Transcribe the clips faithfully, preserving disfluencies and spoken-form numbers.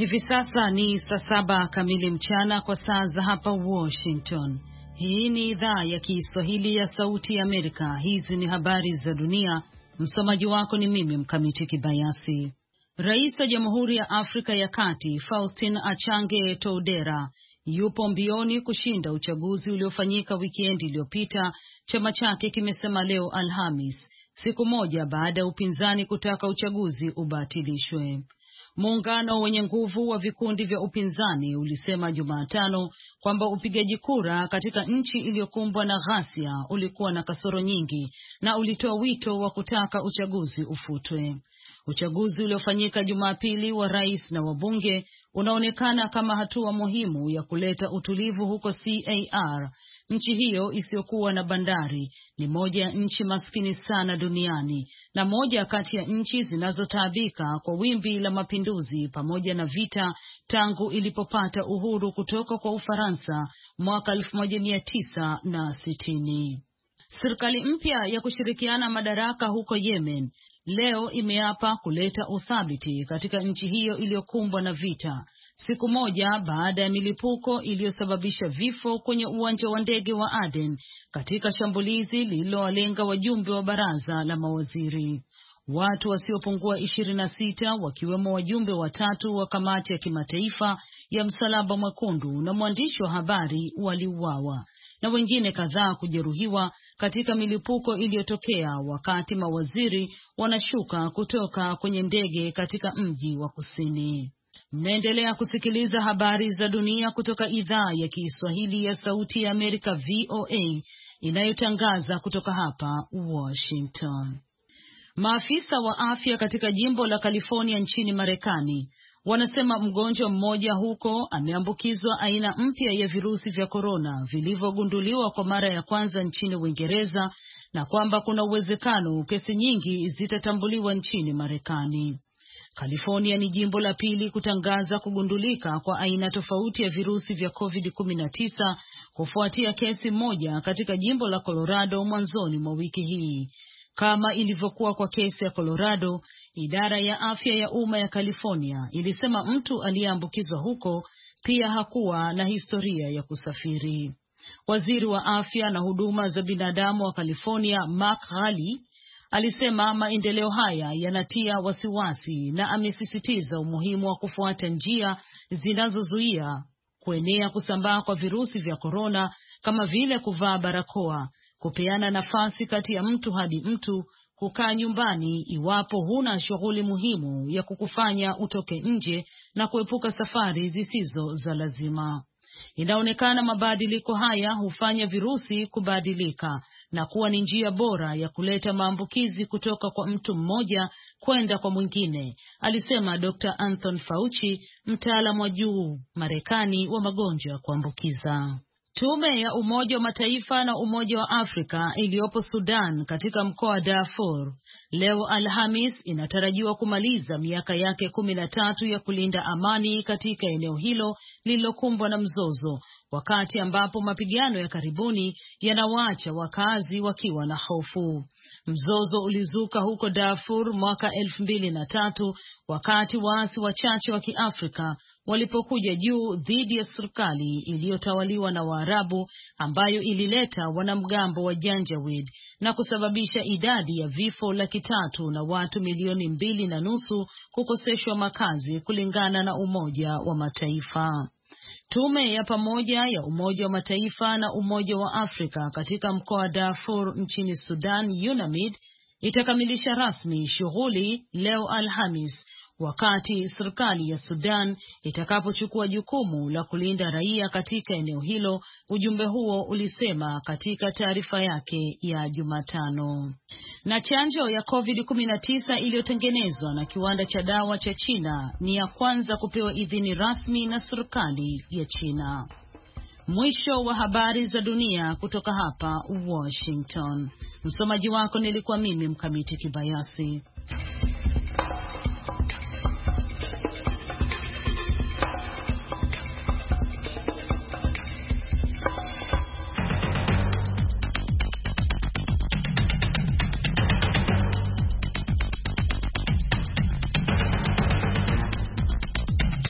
Hivi sasa ni saa saba kamili mchana kwa saa za hapa Washington. Hii ni idhaa ya Kiswahili ya Sauti ya Amerika. Hizi ni habari za dunia. Msomaji wako ni mimi Mkamiti Kibayasi. Rais wa Jamhuri ya Afrika ya Kati Faustin Archange Touadera yupo mbioni kushinda uchaguzi uliofanyika wikendi iliyopita, chama chake kimesema leo Alhamis, siku moja baada ya upinzani kutaka uchaguzi ubatilishwe. Muungano wenye nguvu wa vikundi vya upinzani ulisema Jumatano kwamba upigaji kura katika nchi iliyokumbwa na ghasia ulikuwa na kasoro nyingi na ulitoa wito wa kutaka uchaguzi ufutwe. Uchaguzi uliofanyika Jumapili wa rais na wabunge unaonekana kama hatua muhimu ya kuleta utulivu huko C A R. Nchi hiyo isiyokuwa na bandari ni moja ya nchi maskini sana duniani na moja kati ya nchi zinazotaabika kwa wimbi la mapinduzi pamoja na vita tangu ilipopata uhuru kutoka kwa Ufaransa mwaka elfu moja mia tisa na sitini. Serikali mpya ya kushirikiana madaraka huko Yemen leo imeapa kuleta uthabiti katika nchi hiyo iliyokumbwa na vita, siku moja baada ya milipuko iliyosababisha vifo kwenye uwanja wa ndege wa Aden katika shambulizi lililowalenga wajumbe wa baraza la mawaziri. Watu wasiopungua ishirini na sita wakiwemo wajumbe watatu wa kamati ya kimataifa ya Msalaba Mwekundu na mwandishi wa habari waliuawa na wengine kadhaa kujeruhiwa katika milipuko iliyotokea wakati mawaziri wanashuka kutoka kwenye ndege katika mji wa kusini. Mnaendelea kusikiliza habari za dunia kutoka idhaa ya Kiswahili ya Sauti ya Amerika V O A inayotangaza kutoka hapa Washington. Maafisa wa afya katika jimbo la California nchini Marekani wanasema mgonjwa mmoja huko ameambukizwa aina mpya ya virusi vya korona vilivyogunduliwa kwa mara ya kwanza nchini Uingereza na kwamba kuna uwezekano kesi nyingi zitatambuliwa nchini Marekani. California ni jimbo la pili kutangaza kugundulika kwa aina tofauti ya virusi vya covid kumi na tisa kufuatia kesi moja katika jimbo la Colorado mwanzoni mwa wiki hii. Kama ilivyokuwa kwa kesi ya Colorado, idara ya afya ya umma ya California ilisema mtu aliyeambukizwa huko pia hakuwa na historia ya kusafiri. Waziri wa afya na huduma za binadamu wa California, Mark Ghaly, alisema maendeleo haya yanatia wasiwasi na amesisitiza umuhimu wa kufuata njia zinazozuia kuenea kusambaa kwa virusi vya korona kama vile kuvaa barakoa, kupeana nafasi kati ya mtu hadi mtu, kukaa nyumbani iwapo huna shughuli muhimu ya kukufanya utoke nje na kuepuka safari zisizo za lazima. Inaonekana mabadiliko haya hufanya virusi kubadilika na kuwa ni njia bora ya kuleta maambukizi kutoka kwa mtu mmoja kwenda kwa mwingine, alisema Doctor Anthony Fauci, mtaalamu wa juu Marekani wa magonjwa ya kuambukiza. Tume ya Umoja wa Mataifa na Umoja wa Afrika iliyopo Sudan katika mkoa wa Darfur leo Alhamis inatarajiwa kumaliza miaka yake kumi na tatu ya kulinda amani katika eneo hilo lililokumbwa na mzozo, wakati ambapo mapigano ya karibuni yanawaacha wakazi wakiwa na hofu. Mzozo ulizuka huko Darfur mwaka elfu mbili na tatu wakati waasi wachache wa Kiafrika walipokuja juu dhidi ya serikali iliyotawaliwa na Waarabu ambayo ilileta wanamgambo wa Janjaweed na kusababisha idadi ya vifo laki tatu na watu milioni mbili na nusu kukoseshwa makazi kulingana na Umoja wa Mataifa. Tume ya pamoja ya Umoja wa Mataifa na Umoja wa Afrika katika mkoa wa Darfur nchini Sudan, UNAMID, itakamilisha rasmi shughuli leo Alhamis, wakati serikali ya Sudan itakapochukua jukumu la kulinda raia katika eneo hilo, ujumbe huo ulisema katika taarifa yake ya Jumatano. Na chanjo ya covid kumi na tisa iliyotengenezwa na kiwanda cha dawa cha China ni ya kwanza kupewa idhini rasmi na serikali ya China. Mwisho wa habari za dunia kutoka hapa Washington. Msomaji wako nilikuwa mimi Mkamiti Kibayasi.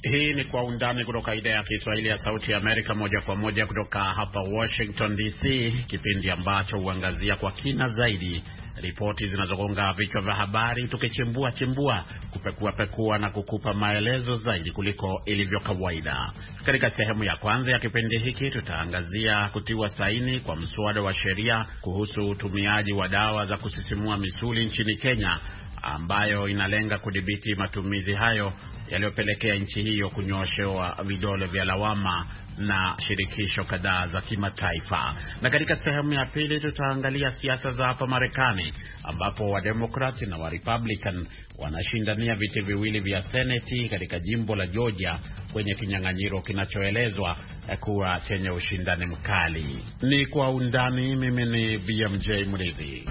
Hii ni Kwa Undani kutoka idhaa ya Kiswahili ya Sauti ya Amerika, moja kwa moja kutoka hapa Washington D C, kipindi ambacho huangazia kwa kina zaidi ripoti zinazogonga vichwa vya habari, tukichimbua chimbua, kupekua pekua na kukupa maelezo zaidi kuliko ilivyo kawaida. Katika sehemu ya kwanza ya kipindi hiki tutaangazia kutiwa saini kwa mswada wa sheria kuhusu utumiaji wa dawa za kusisimua misuli nchini Kenya, ambayo inalenga kudhibiti matumizi hayo yaliyopelekea nchi hiyo kunyooshewa vidole vya lawama na shirikisho kadhaa za kimataifa. Na katika sehemu ya pili tutaangalia siasa za hapa Marekani, ambapo Wademokrati na Warepublican wanashindania viti viwili vya Seneti katika jimbo la Georgia kwenye kinyang'anyiro kinachoelezwa kuwa chenye ushindani mkali. Ni Kwa Undani. Mimi ni B M J Mridhi.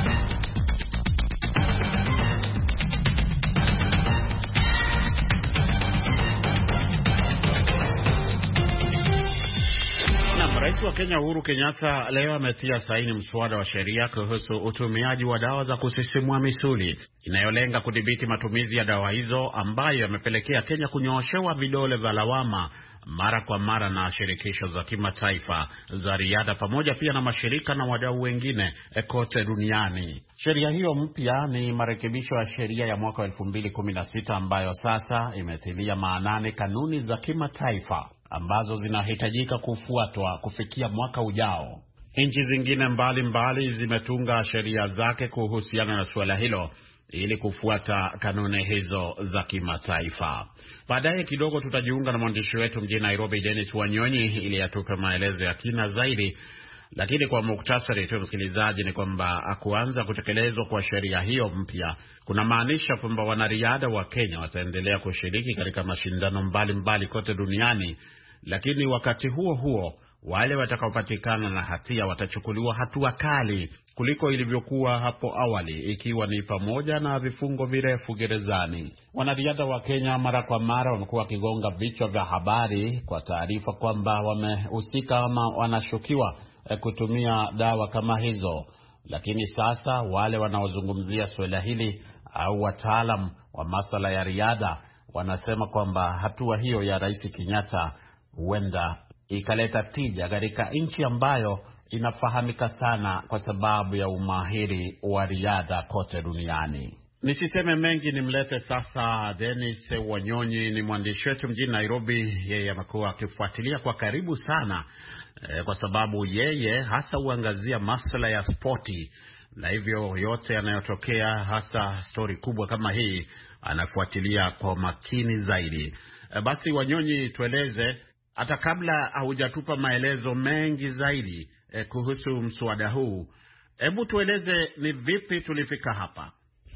Rais wa Kenya Uhuru Kenyatta leo ametia saini mswada wa sheria kuhusu utumiaji wa dawa za kusisimua misuli inayolenga kudhibiti matumizi ya dawa hizo, ambayo yamepelekea Kenya kunyooshewa vidole vya lawama mara kwa mara na shirikisho za kimataifa za riadha pamoja pia na mashirika na wadau wengine kote duniani. Sheria hiyo mpya ni marekebisho ya sheria ya mwaka elfu mbili kumi na sita ambayo sasa imetilia maanani kanuni za kimataifa ambazo zinahitajika kufuatwa kufikia mwaka ujao. Nchi zingine mbalimbali zimetunga sheria zake kuhusiana na suala hilo ili kufuata kanuni hizo za kimataifa. Baadaye kidogo tutajiunga na mwandishi wetu mjini Nairobi, Dennis Wanyonyi, ili atupe maelezo ya kina zaidi. Lakini kwa muktasari tu, msikilizaji, ni kwamba kuanza kutekelezwa kwa sheria hiyo mpya kuna maanisha kwamba wanariadha wa Kenya wataendelea kushiriki katika mashindano mbalimbali mbali kote duniani, lakini wakati huo huo wale watakaopatikana na hatia watachukuliwa hatua kali kuliko ilivyokuwa hapo awali, ikiwa ni pamoja na vifungo virefu gerezani. Wanariadha wa Kenya mara kwa mara wamekuwa wakigonga vichwa vya habari kwa taarifa kwamba wamehusika ama wanashukiwa kutumia dawa kama hizo, lakini sasa wale wanaozungumzia suala hili au wataalam wa masuala ya riadha wanasema kwamba hatua hiyo ya Rais Kenyatta huenda ikaleta tija katika nchi ambayo inafahamika sana kwa sababu ya umahiri wa riadha kote duniani. Nisiseme mengi, nimlete sasa Dennis Wanyonyi, ni mwandishi wetu mjini Nairobi. Yeye amekuwa akifuatilia kwa karibu sana e, kwa sababu yeye hasa huangazia masuala ya spoti, na hivyo yote yanayotokea, hasa story kubwa kama hii, anafuatilia kwa makini zaidi. E, basi Wanyonyi, tueleze hata kabla haujatupa maelezo mengi zaidi eh, kuhusu mswada huu, hebu tueleze ni vipi tulifika hapa.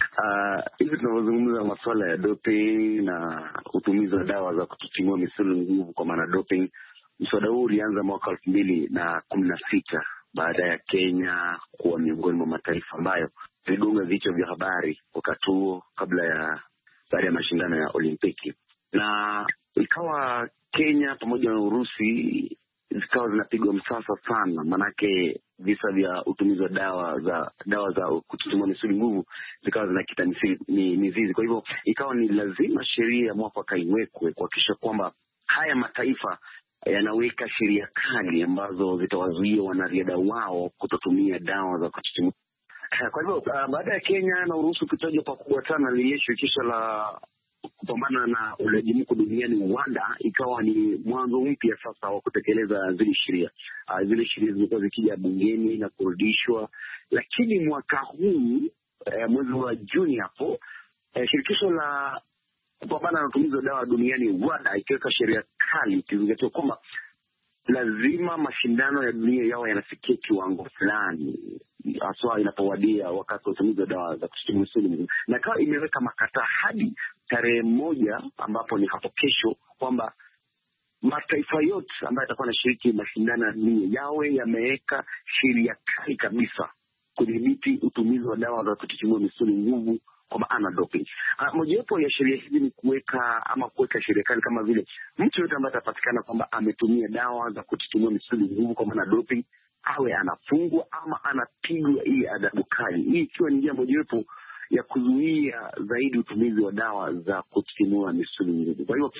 Uh, hivi tunavyozungumza masuala ya doping na utumizi wa dawa za kututimua misuli nguvu kwa maana doping, mswada huu ulianza mwaka elfu mbili na kumi na sita baada ya Kenya kuwa miongoni mwa mataifa ambayo vigonga vichwa vya habari wakati huo kabla ya baada ya mashindano ya Olimpiki, na ikawa Kenya pamoja na Urusi zikawa zinapigwa msasa sana, manake visa vya utumizi wa dawa za dawa za kututimua misuli nguvu zikawa zinakita mizizi. Kwa hivyo ikawa ni lazima sheria mwafaka iwekwe kuhakikisha kwamba haya mataifa yanaweka sheria kali ambazo zitawazuia wanariadha wao kutotumia dawa za kututimua. Kwa hivyo uh, baada ya Kenya na Urusi kutajwa pakubwa sana lile shirikisho la kupambana na ulaji mkuu duniani Rwanda, ikawa ni mwanzo mpya sasa wa kutekeleza zile sheria. Uh, zile sheria zilikuwa zikija bungeni na kurudishwa, lakini mwaka huu uh, mwezi wa Juni hapo uh, shirikisho la kupambana na utumizi wa dawa duniani Rwanda ikiweka sheria kali ikizingatia kwamba lazima mashindano ya dunia yao yanafikia kiwango fulani, haswa inapowadia wakati wa utumizi wa dawa za kusisimua misuli, na kawa imeweka makata hadi tarehe moja ambapo ni hapo kesho kwamba mataifa yote ambayo yatakuwa yanashiriki mashindano ya dunia yawe yameweka sheria kali kabisa kudhibiti utumizi wa dawa za kusisimua misuli nguvu kwa maana doping. Uh, mojawapo ya sheria hizi ni kuweka ama kuweka sheria kali kama vile mtu yote ambaye atapatikana kwamba ametumia dawa za kusisimua misuli nguvu kwa maana doping awe anafungwa ama anapigwa ile adhabu kali. Hii ikiwa ni njia mojawapo ya kuzuia zaidi utumizi wa dawa za kusisimua misuli nguvu. Kwa hiyo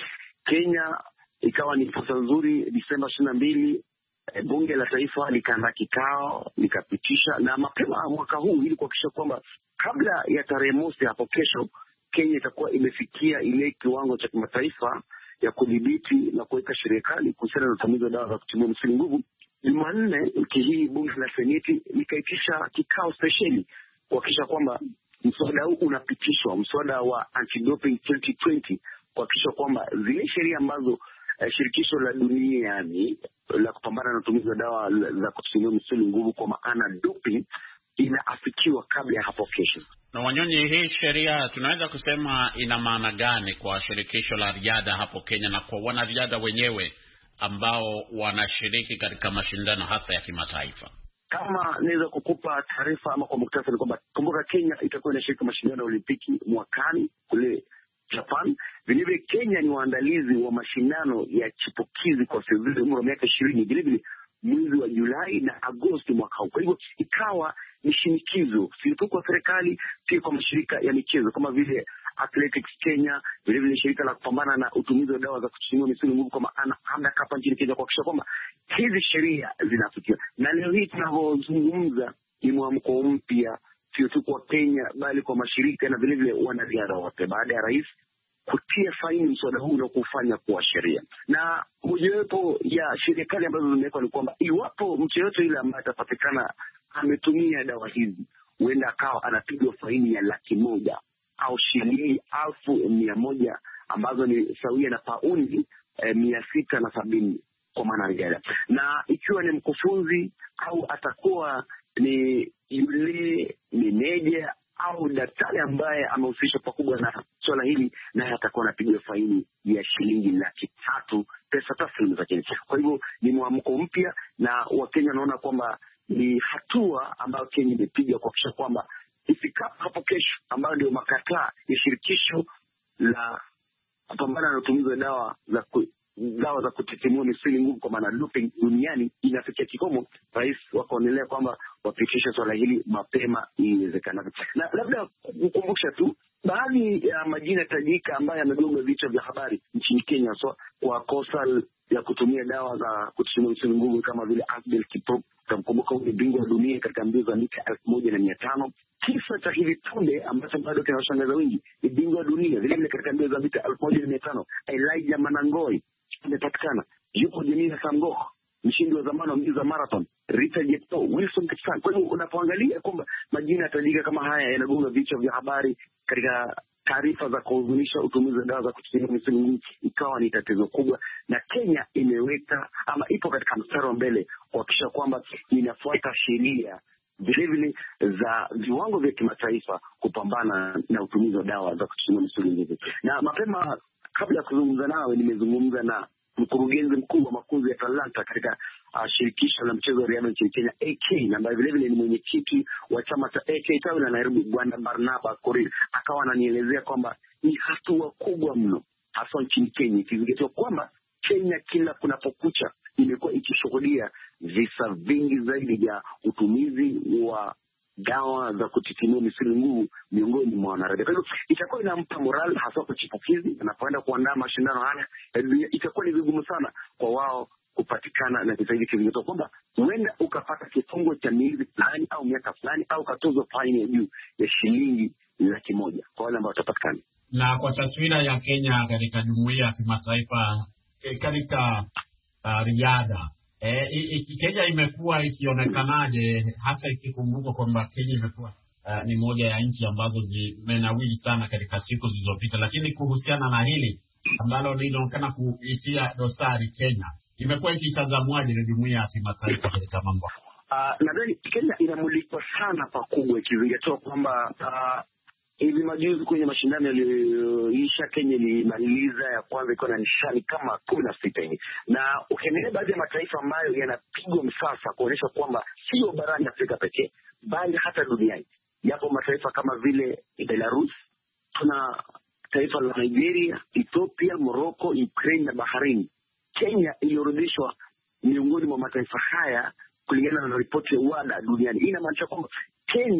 Kenya ikawa ni fursa nzuri. Disemba ishirini na mbili e, bunge la taifa likaandaa kikao likapitisha, na mapema mwaka huu ili kuhakikisha kwamba kabla ya tarehe mosi hapo kesho Kenya itakuwa imefikia ile kiwango cha kimataifa ya kudhibiti na kuweka sheria kali kuhusiana na utumizi wa dawa za kutimua misuli nguvu. Jumanne wiki hii bunge la Seneti likaitisha kikao spesheli kuhakikisha kwamba mswada huu unapitishwa, mswada wa Anti-Doping twenty twenty, kuhakikisha kwamba zile sheria ambazo eh, shirikisho la dunia yani la kupambana na utumizi wa dawa za kutimua misuli nguvu kwa maana doping inaafikiwa kabla ya hapo kesho. Na Wanyonyi, hii sheria tunaweza kusema ina maana gani kwa shirikisho la riadha hapo Kenya na kwa wanariadha wenyewe ambao wanashiriki katika mashindano hasa ya kimataifa? Kama naweza kukupa taarifa ama kwa mukhtasari ni kwamba kumbuka Kenya itakuwa inashiriki mashindano ya Olimpiki mwakani kule Japan. Vilevile Kenya ni waandalizi wa mashindano ya chipukizi kwa umri wa miaka ishirini vilevile mwezi wa Julai na Agosti mwaka huu. Kwa hivyo ikawa ni shinikizo si tu kwa serikali, pia kwa mashirika ya michezo kama vile Athletics Kenya, vile vile shirika la kupambana na utumizi wa dawa za kutimua misuli nguvu kama ANACAP hapa nchini Kenya, kuhakikisha kwamba hizi sheria zinafikiwa. Na leo hii tunavyozungumza ni mwamko mpya sio tu kwa Kenya bali kwa mashirika na vile vile wanariadha wote, baada ya rais kutia faini mswada huu na kufanya kuwa sheria. Na mojawapo ya sheria kali ambazo zimewekwa ni kwamba iwapo mtu yote yule ambaye atapatikana ametumia dawa hizi, huenda akawa anapigwa faini ya laki moja au shilingi elfu mia moja ambazo ni sawia na paundi eh, mia sita na sabini kwa mwanariadha. Na ikiwa ni mkufunzi au atakuwa ni yule meneja au daktari ambaye amehusishwa pakubwa na swala hili, naye atakuwa anapigwa faini ya shilingi laki tatu pesa taslimu za Kenya. Kwa hivyo ni mwamko mpya, na Wakenya wanaona kwamba ni hatua ambayo Kenya imepiga kuhakikisha kwamba ifikapo hapo kesho, ambayo ndio makataa ya shirikisho la kupambana na utumizi wa dawa za ku, dawa za kutitimua misuli nguvu kwa maana doping duniani inafikia kikomo, rais wakaonelea kwamba wapitishe swala hili mapema iwezekanavyo. Na labda kukumbusha tu baadhi ya majina tajika ambayo yamegonga vichwa vya habari nchini Kenya so, kwa kosa ya kutumia dawa za kutimua misuli nguvu kama vile Abel Kiprop, tamkumbuka huyu bingwa wa dunia katika mbio za mita elfu moja na mia tano. Kisa cha hivi punde ambacho bado kinawashangaza wengi ni bingwa wa dunia vile vile katika mbio za mita elfu moja na mia tano Elijah Manangoi amepatikana. Yupo Jenina Samgok, mshindi wa zamani wa mbio za marathon, Rita Jepto, Wilson Kipsang. Kwa hiyo unapoangalia kwamba majina tajika kama haya yanagonga vichwa vya habari katika taarifa za kuhuzunisha utumizi wa dawa za kutimua misuli nguvu, ikawa ni tatizo kubwa, na Kenya imeweka ama ipo katika mstari wa mbele kuhakikisha kwamba inafuata sheria vile vile za viwango vya kimataifa kupambana na utumizi wa dawa za kutimua misuli nguvu. Na mapema kabla ya kuzungumza nawe nimezungumza na mkurugenzi mkuu wa mafunzo ya talanta katika uh, shirikisho la mchezo wa riadha nchini Kenya A K, na ambaye vile vile ni mwenyekiti wa chama cha A K tawi la Nairobi, Bwana Barnaba Korir. Akawa ananielezea kwamba ni hatua kubwa mno hasa nchini Kenya, ikizingatiwa kwamba Kenya kila kunapokucha imekuwa ikishuhudia visa vingi zaidi vya utumizi wa dawa za kutitimua misuli nguvu miongoni mwa wanariadha. Kwa hivyo itakuwa inampa moral hasa kwa chipukizi anapoenda kuandaa mashindano haya. Itakuwa ni vigumu sana kwa wao kupatikana na kisa hiki kizingatiwa kwamba huenda ukapata kifungo cha miezi fulani au miaka fulani au katozwa faini ya juu ya shilingi laki moja kwa wale ambao watapatikana. Na kwa taswira ya Kenya katika jumuiya ya kimataifa katika uh, riadha Eh, Kenya imekuwa ikionekanaje, hasa ikikumbuka kwamba Kenya imekuwa uh, ni moja ya nchi ambazo zimenawili sana katika siku zilizopita, lakini kuhusiana na hili ambalo linaonekana kuitia dosari Kenya, imekuwa ikitazamwaje na jumuiya ya kimataifa katika mambo? Uh, nadhani Kenya inamulikwa sana pakubwa, ikizingatiwa kwamba uh, hivi majuzi kwenye mashindano yaliyoisha Kenya ilimaliza ya kwanza ikiwa na nishani kama kumi na sita hivi. Na ukiangalia baadhi ya mataifa ambayo yanapigwa msasa kuonyesha kwamba sio barani Afrika pekee bali hata duniani, yapo mataifa kama vile Belarus, tuna taifa la Nigeria, Ethiopia, Morocco, Ukraine na Bahrain. Kenya iliorodheshwa miongoni mwa mataifa haya kulingana na ripoti ya WADA duniani. Hii inamaanisha kwamba Kenya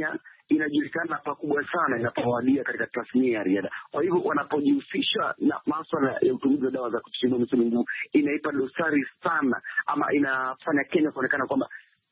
inajulikana pakubwa sana inapowadia katika tasnia ya riadha. Kwa hivyo wanapojihusisha na masuala ya utumizi wa dawa za kusisimua misuli nguvu, inaipa dosari sana, ama inafanya Kenya kuonekana kwamba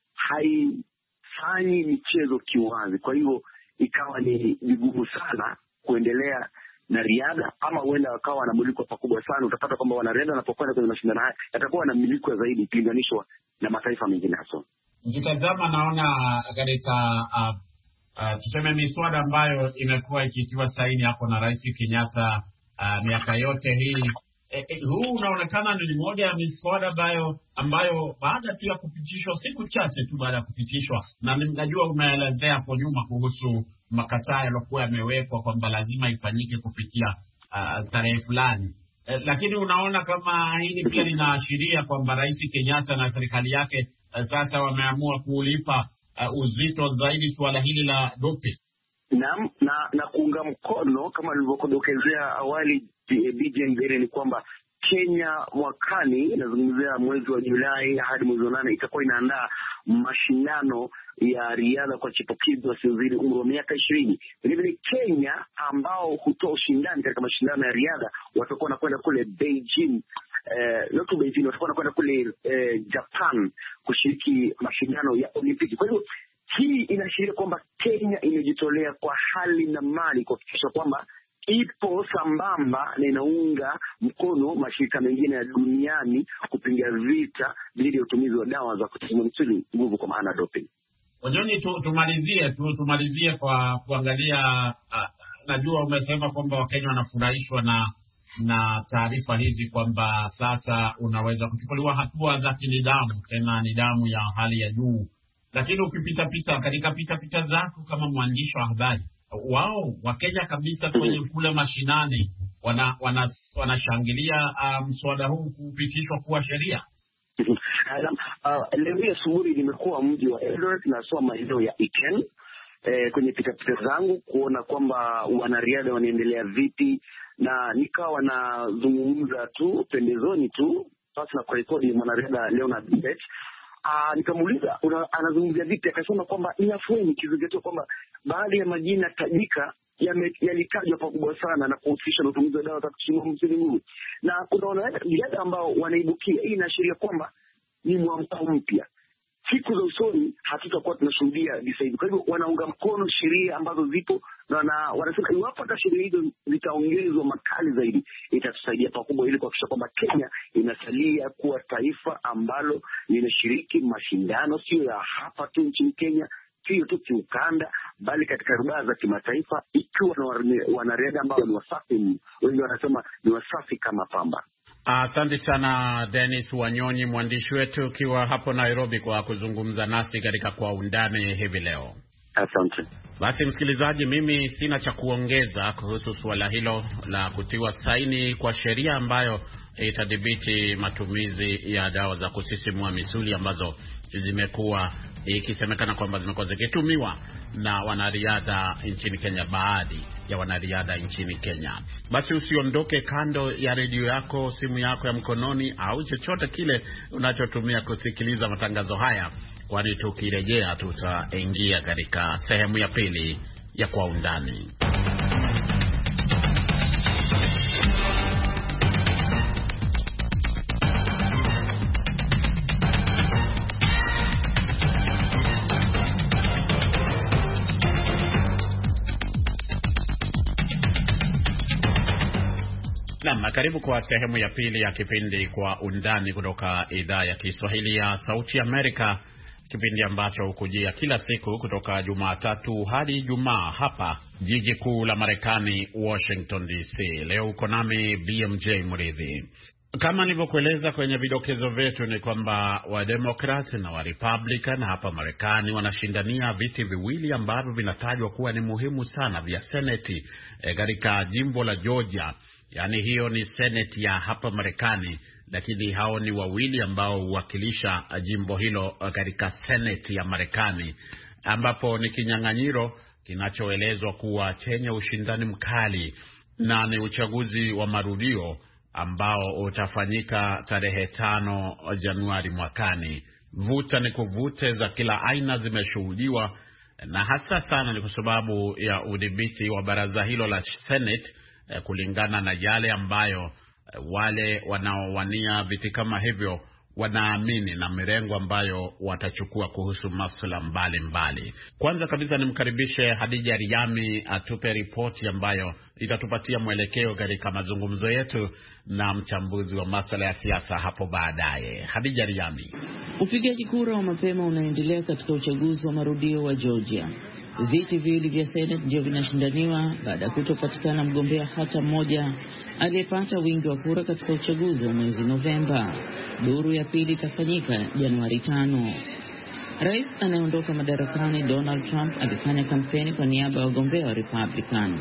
haifanyi michezo kiwazi. Kwa hivyo ikawa ni vigumu sana kuendelea na riadha, ama huenda wakawa wanamilikwa pakubwa sana. Utapata kwamba wanariadha wanapokwenda kwenye mashindano haya yatakuwa wanamilikwa zaidi ikilinganishwa na mataifa mengine hasa. Nikitazama naona katika uh, uh, tuseme miswada ambayo imekuwa ikitiwa saini hapo na Rais Kenyatta uh, miaka yote hii, eh, eh, huu unaonekana ni moja ya miswada ambayo ambayo baada tu ya kupitishwa, siku chache tu baada ya kupitishwa, na najua umeelezea hapo nyuma kuhusu makataa yaliokuwa yamewekwa kwamba lazima ifanyike kufikia uh, tarehe fulani. Eh, lakini unaona kama hili pia linaashiria kwamba Rais Kenyatta na serikali yake uh, sasa wameamua kulipa uh, uzito zaidi suala hili la doping. Na, na, na kuunga mkono kama nilivyokudokezea awali B J Mbere ni kwamba Kenya mwakani, inazungumzia mwezi wa Julai hadi mwezi wa nane, itakuwa inaandaa mashindano ya riadha kwa chipukizi wasiozidi umri wa miaka ishirini. Vilevile Kenya ambao hutoa ushindani katika mashindano ya riadha watakuwa wanakwenda kule Beijing, eh, not to Beijing, watakuwa wanakwenda kule eh, Japan kushiriki mashindano ya Olimpiki. Kwa hivyo hii inaashiria kwamba Kenya imejitolea kwa hali na mali kuhakikisha kwamba ipo sambamba na inaunga mkono mashirika mengine ya duniani kupinga vita dhidi ya utumizi wa dawa za kusisimua misuli nguvu kwa maana doping. Wanyonyi, tu, tumalizie tu, tumalizie kwa kuangalia uh, najua umesema kwamba Wakenya wanafurahishwa na na taarifa hizi kwamba sasa unaweza kuchukuliwa hatua za kinidhamu, tena nidhamu ya hali ya juu. Lakini ukipita pita katika pita pita zako kama mwandishi wa habari, wao Wakenya kabisa kwenye kule mashinani wana wanashangilia wana uh, mswada huu kupitishwa kuwa sheria. uh, leo asubuhi nimekuwa mji wa Eldoret na soma maeneo ya Eken eh, kwenye pita pita zangu kuona kwamba wanariadha wanaendelea vipi, na nikawa nazungumza tu pembezoni tu sasa na kurekodi mwanariadha Leonard Bett. Uh, nikamuuliza anazungumzia vipi, akasema kwamba ni afueni kizingatia kwamba baadhi ya majina tajika yalitajwa pakubwa sana na kuhusisha na utumizi wa dawa za kusisimua misuli nguvu, na kuna wanariadha ambao wanaibukia. Hii inaashiria kwamba ni mwamko mpya. Siku za usoni hatutakuwa tunashuhudia visa hivi. Kwa hivyo wanaunga mkono sheria ambazo zipo, na wanasema iwapo hata sheria hizo zitaongezwa makali zaidi, itatusaidia pakubwa ili kuhakikisha kwamba Kenya inasalia kuwa taifa ambalo linashiriki mashindano sio ya hapa tu nchini Kenya, sio tu kiukanda, bali katika rubaa za kimataifa, ikiwa na wanariadha ambao ni wasafi, wengi wanasema ni wasafi kama pamba. Asante uh, sana Dennis Wanyonyi, mwandishi wetu ukiwa hapo Nairobi, kwa kuzungumza nasi katika Kwa Undani hivi leo. Asante. Basi msikilizaji, mimi sina cha kuongeza kuhusu suala hilo la kutiwa saini kwa sheria ambayo itadhibiti matumizi ya dawa za kusisimua misuli ambazo zimekuwa ikisemekana kwamba zimekuwa zikitumiwa na wanariadha nchini Kenya, baadhi ya wanariadha nchini Kenya. Basi usiondoke kando ya redio yako, simu yako ya mkononi, au chochote kile unachotumia kusikiliza matangazo haya, kwani tukirejea tutaingia katika sehemu ya pili ya Kwa Undani. Naam, karibu kwa sehemu ya pili ya kipindi Kwa Undani kutoka idhaa ya Kiswahili ya Sauti Amerika, kipindi ambacho hukujia kila siku kutoka Jumatatu hadi Ijumaa hapa jiji kuu la Marekani, Washington D C. Leo uko nami B M J Mridhi. Kama nilivyokueleza kwenye vidokezo vyetu ni kwamba Wademokrati na Warepublican hapa Marekani wanashindania viti viwili ambavyo vinatajwa kuwa ni muhimu sana vya Seneti katika e, jimbo la Georgia. Yaani hiyo ni Seneti ya hapa Marekani, lakini hao ni wawili ambao huwakilisha jimbo hilo katika Seneti ya Marekani, ambapo ni kinyang'anyiro kinachoelezwa kuwa chenye ushindani mkali, na ni uchaguzi wa marudio ambao utafanyika tarehe tano Januari mwakani. Vuta ni kuvute za kila aina zimeshuhudiwa na hasa sana ni kwa sababu ya udhibiti wa baraza hilo la Senate, eh, kulingana na yale ambayo eh, wale wanaowania viti kama hivyo wanaamini na mirengo ambayo watachukua kuhusu masuala mbalimbali. Kwanza kabisa nimkaribishe Hadija Riami atupe ripoti ambayo itatupatia mwelekeo katika mazungumzo yetu na mchambuzi wa masuala ya siasa hapo baadaye. Hadija Riami. Upigaji kura wa mapema unaendelea katika uchaguzi wa marudio wa Georgia. Viti viwili vya Senate ndio vinashindaniwa baada ya kutopatikana mgombea hata mmoja aliyepata wingi wa kura katika uchaguzi wa mwezi Novemba. Duru ya pili itafanyika Januari tano. Rais anayeondoka madarakani Donald Trump alifanya kampeni kwa niaba ya wagombea wa Republican.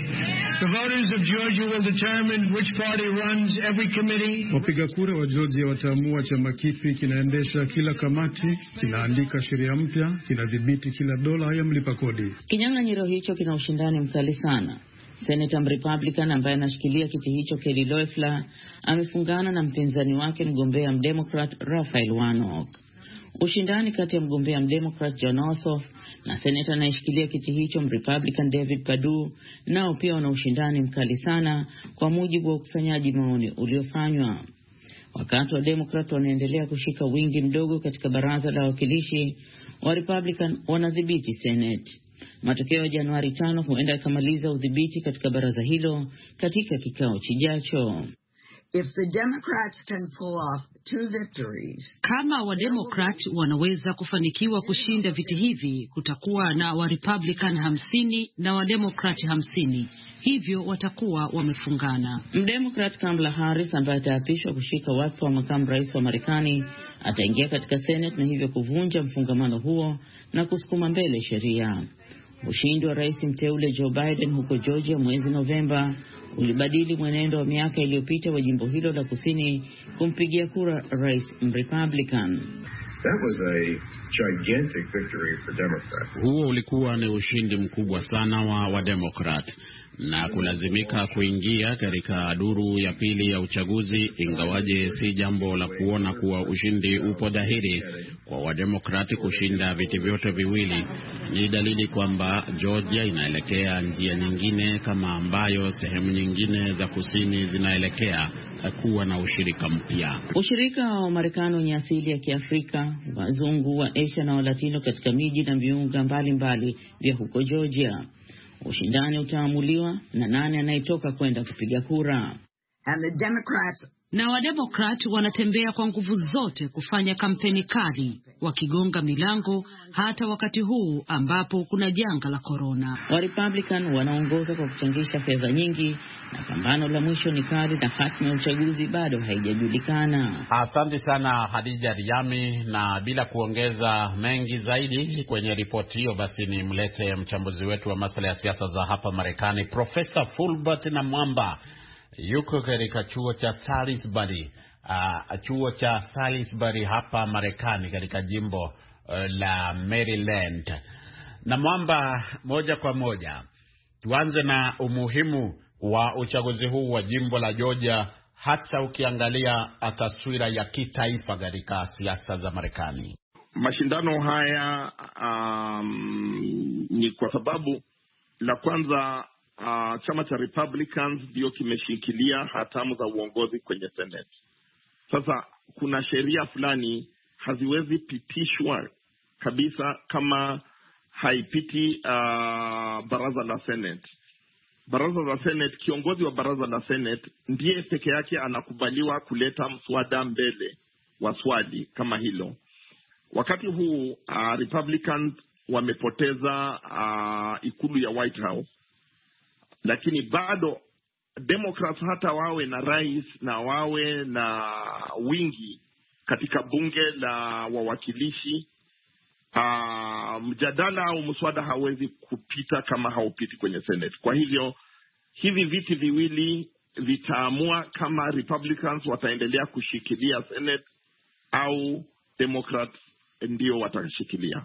The voters of Georgia will determine which party runs every committee. Wapiga kura wa Georgia wataamua chama kipi kinaendesha kila kamati, kinaandika sheria mpya, kinadhibiti kila dola ya mlipa kodi. Kinyang'anyiro hicho kina ushindani mkali sana. Senator Republican ambaye anashikilia kiti hicho Kelly Loeffler amefungana na mpinzani wake mgombea mdemocrat Raphael Warnock. Ushindani kati ya mgombea mdemocrat Jon Ossoff na senator anayeshikilia kiti hicho Republican David Perdue nao pia wana ushindani mkali sana, kwa mujibu wa ukusanyaji maoni uliofanywa. Wakati wa Democrat wanaendelea kushika wingi mdogo katika baraza la wawakilishi, wa Republican wanadhibiti Senate. Matokeo ya Januari tano huenda yakamaliza udhibiti katika baraza hilo katika kikao kijacho. If the Democrats can pull off two victories, kama wa Democrat wanaweza kufanikiwa kushinda viti hivi, kutakuwa na wa Republican hamsini na wa Democrat hamsini. Hivyo watakuwa wamefungana. Mdemocrat Kamala Harris ambaye ataapishwa kushika wadhifa wa makamu rais wa Marekani ataingia katika Senate na hivyo kuvunja mfungamano huo na kusukuma mbele sheria. Ushindi wa rais mteule Joe Biden huko Georgia mwezi Novemba ulibadili mwenendo wa miaka iliyopita wa jimbo hilo la kusini kumpigia kura rais Republican. That was a gigantic victory for Democrats. Huo ulikuwa ni ushindi mkubwa sana wa wa Democrat na kulazimika kuingia katika duru ya pili ya uchaguzi, ingawaje si jambo la kuona kuwa ushindi upo dhahiri kwa wademokrati kushinda viti vyote viwili. Ni dalili kwamba Georgia inaelekea njia nyingine, kama ambayo sehemu nyingine za kusini zinaelekea kuwa na ushirika mpya. Ushirika wa Marekani wenye asili ya Kiafrika, wazungu, wa Asia na wa Latino katika miji na viunga mbalimbali vya huko Georgia. Ushindani utaamuliwa na nani anayetoka kwenda kupiga kura. And the Democrats na wademokrati wanatembea kwa nguvu zote kufanya kampeni kali, wakigonga milango hata wakati huu ambapo kuna janga la corona. Wa Republican wanaongoza kwa kuchangisha fedha nyingi na pambano la mwisho ni kali na hatima ya uchaguzi bado haijajulikana. Asante sana Hadija Riami, na bila kuongeza mengi zaidi kwenye ripoti hiyo, basi ni mlete mchambuzi wetu wa masuala ya siasa za hapa Marekani, Profesa Fulbert Namwamba. Yuko katika chuo cha Salisbury, uh, chuo cha Salisbury hapa Marekani katika jimbo uh, la Maryland. Na Mwamba, moja kwa moja tuanze na umuhimu wa uchaguzi huu wa jimbo la Georgia, hasa ukiangalia taswira ya kitaifa katika siasa za Marekani. Mashindano haya um, ni kwa sababu la kwanza, Uh, chama cha Republicans ndio kimeshikilia hatamu za uongozi kwenye Senate. Sasa kuna sheria fulani haziwezi pitishwa kabisa kama haipiti uh, baraza la Senate. Baraza la Senate, kiongozi wa baraza la Senate ndiye peke yake anakubaliwa kuleta mswada mbele wa swali kama hilo. Wakati huu uh, Republicans wamepoteza uh, ikulu ya White House, lakini bado Democrats hata wawe na rais na wawe na wingi katika bunge la wawakilishi, uh, mjadala au mswada hawezi kupita kama haupiti kwenye Senate. Kwa hivyo hivi viti viwili vitaamua kama Republicans wataendelea kushikilia Senate au Democrats ndio watashikilia.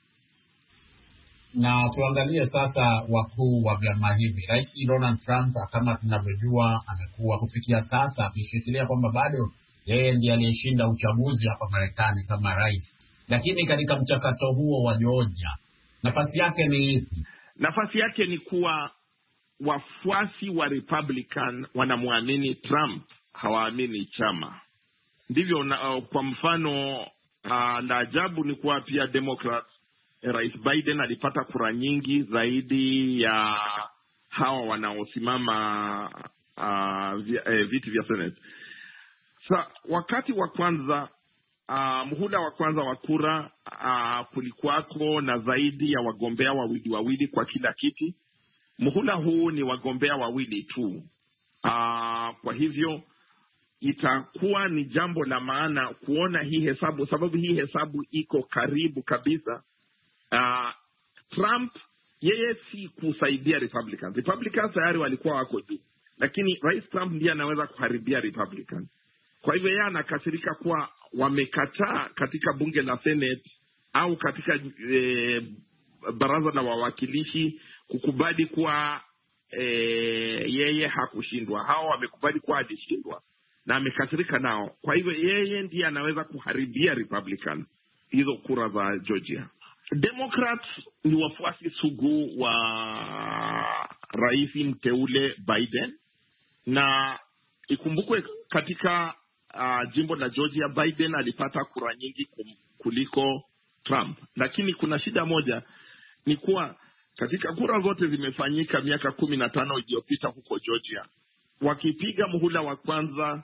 Na tuangalie sasa wakuu wa vyama hivi. Rais Donald Trump, kama tunavyojua, amekuwa kufikia sasa akishikilia kwamba bado yeye ndiye aliyeshinda uchaguzi hapa Marekani kama rais. Lakini katika mchakato huo wa Georgia, Nafasi yake ni ipi? Nafasi yake ni kuwa wafuasi wa Republican wanamwamini Trump, hawaamini chama. Ndivyo na, uh, kwa mfano uh, la ajabu ni kuwa pia Democrat eh, Rais Biden alipata kura nyingi zaidi ya hawa wanaosimama uh, vya, eh, viti vya Senate. Sa wakati wa kwanza uh, muhula wa kwanza wa kura uh, kulikuwako na zaidi ya wagombea wawili wawili kwa kila kiti. Muhula huu ni wagombea wawili tu. Uh, kwa hivyo itakuwa ni jambo la maana kuona hii hesabu, sababu hii hesabu iko karibu kabisa. Uh, Trump yeye si kusaidia Republicans. Republicans tayari walikuwa wako juu, lakini Rais Trump ndiye anaweza kuharibia Republicans. Kwa hivyo yeye anakasirika kuwa wamekataa katika bunge la Senate au katika eh, baraza la wawakilishi kukubali kuwa eh, yeye hakushindwa. Hao wamekubali kuwa alishindwa na amekasirika nao. Kwa hivyo yeye ndiye anaweza kuharibia Republican hizo kura za Georgia. Democrats ni wafuasi sugu wa rais mteule Biden, na ikumbukwe katika uh, jimbo la Georgia Biden alipata kura nyingi kuliko Trump. Lakini kuna shida moja, ni kuwa katika kura zote zimefanyika miaka kumi na tano iliyopita huko Georgia, wakipiga muhula wa kwanza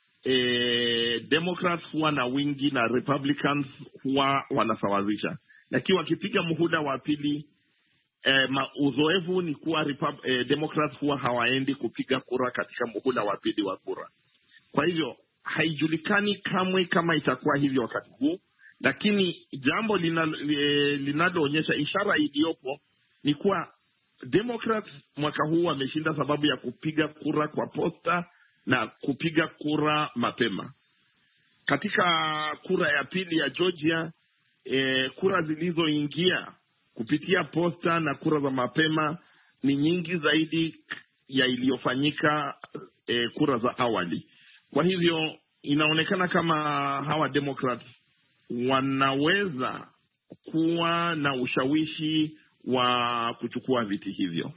eh, Democrats huwa na wingi na Republicans huwa wanasawazisha. Lakini wakipiga muhula wa pili eh, uzoefu ni kuwa Repub- eh, Democrats huwa hawaendi kupiga kura katika muhula wa pili wa kura. Kwa hivyo haijulikani kamwe kama itakuwa hivyo wakati huu, lakini jambo linaloonyesha lina ishara iliyopo ni kuwa Democrats mwaka huu wameshinda sababu ya kupiga kura kwa posta na kupiga kura mapema. Katika kura ya pili ya Georgia, e, kura zilizoingia kupitia posta na kura za mapema ni nyingi zaidi ya iliyofanyika e, kura za awali. Kwa hivyo inaonekana kama hawa Democrats wanaweza kuwa na ushawishi wa kuchukua viti hivyo.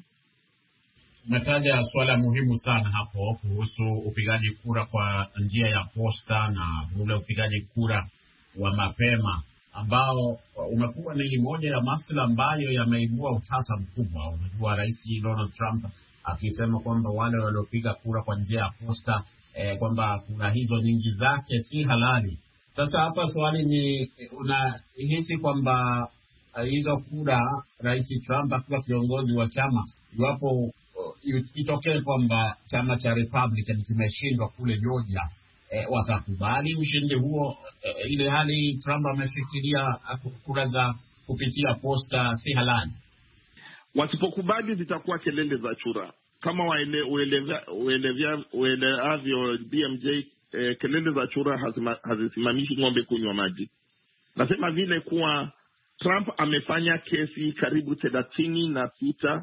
Umetaja swala muhimu sana hapo kuhusu upigaji kura kwa njia ya posta na ule upigaji kura wa mapema ambao umekuwa ni moja ya masuala ambayo yameibua utata mkubwa. Unajua Rais Donald Trump akisema kwamba wale waliopiga kura kwa njia ya posta eh, kwamba kura hizo nyingi zake si halali. Sasa hapa swali ni, unahisi kwamba uh, hizo kura Rais Trump akiwa kiongozi wa chama, iwapo uh, itokee kwamba chama cha Republican kimeshindwa kule Georgia, eh, watakubali ushindi huo eh, ile hali Trump ameshikilia kura za kupitia posta si halali? Wasipokubali zitakuwa kelele za chura. Kama waele, uelevya, uelevya, ueleavyo B M J, eh, kelele za chura hazima, hazisimamishi ng'ombe kunywa maji. Nasema vile kuwa Trump amefanya kesi karibu thelathini na sita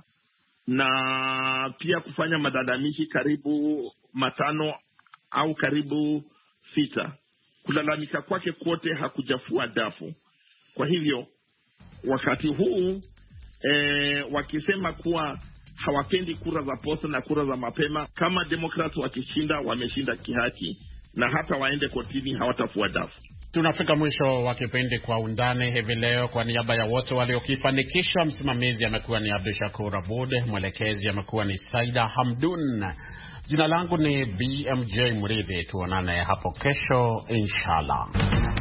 na pia kufanya madadamishi karibu matano au karibu sita. Kulalamika kwake kote hakujafua dafu. Kwa hivyo wakati huu eh, wakisema kuwa hawapendi kura za posta na kura za mapema, kama Democrats wakishinda wameshinda kihaki, na hata waende kotini hawatafua dafu. Tunafika mwisho wa kipindi Kwa Undani hivi leo. Kwa niaba ya wote waliokifanikisha, msimamizi amekuwa ni Abdul Shakur Abud, mwelekezi amekuwa ni Saida Hamdun. Jina langu ni B M J Mridhi. Tuonane hapo kesho inshallah.